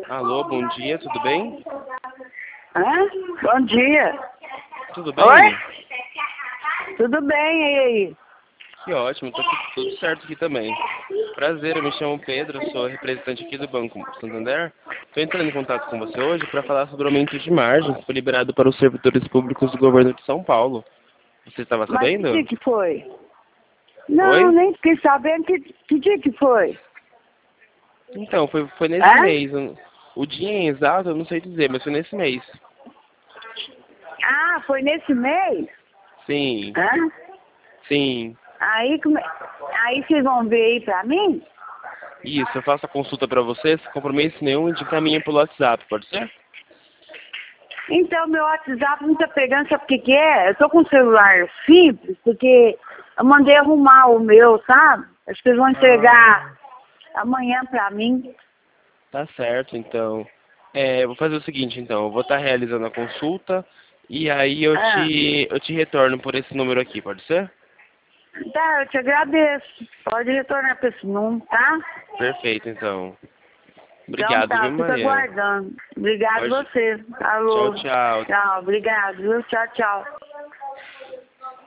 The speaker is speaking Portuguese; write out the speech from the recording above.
Alô, bom dia, tudo bem? Hã? Bom dia. Tudo bem? Oi? Tudo bem, e aí? Que ótimo, tá tudo certo aqui também. Prazer, eu me chamo Pedro, sou representante aqui do Banco Santander. Estou entrando em contato com você hoje para falar sobre o aumento de margem que foi liberado para os servidores públicos do governo de São Paulo. Você estava Mas que dia sabendo? que foi? Não, Oi? nem fiquei sabendo que dia que foi. Então, foi nesse Hã? mês. O dia exato eu não sei dizer, mas foi nesse mês. Ah, foi nesse mês? Sim, Hã? sim. Aí vocês vão ver aí pra mim? Isso, eu faço a consulta para você, sem compromisso nenhum, e te encaminho pelo WhatsApp, pode ser? Então, meu WhatsApp não tá pegando, sabe o que que é? Eu tô com um celular simples, porque eu mandei arrumar o meu, sabe? Acho que eles vão entregar amanhã pra mim. Tá certo, então. Eu vou fazer o seguinte, então. Eu vou estar realizando a consulta e aí Ah, eu te retorno por esse número aqui, pode ser? tá, eu te agradeço. Pode retornar pra esse número, tá? Perfeito, então. Então Obrigado, tá, viu, fica Maria? aguardando. Obrigado Pode. você. Tchau, Alô. tchau. Tchau, obrigado, viu? Tchau, tchau.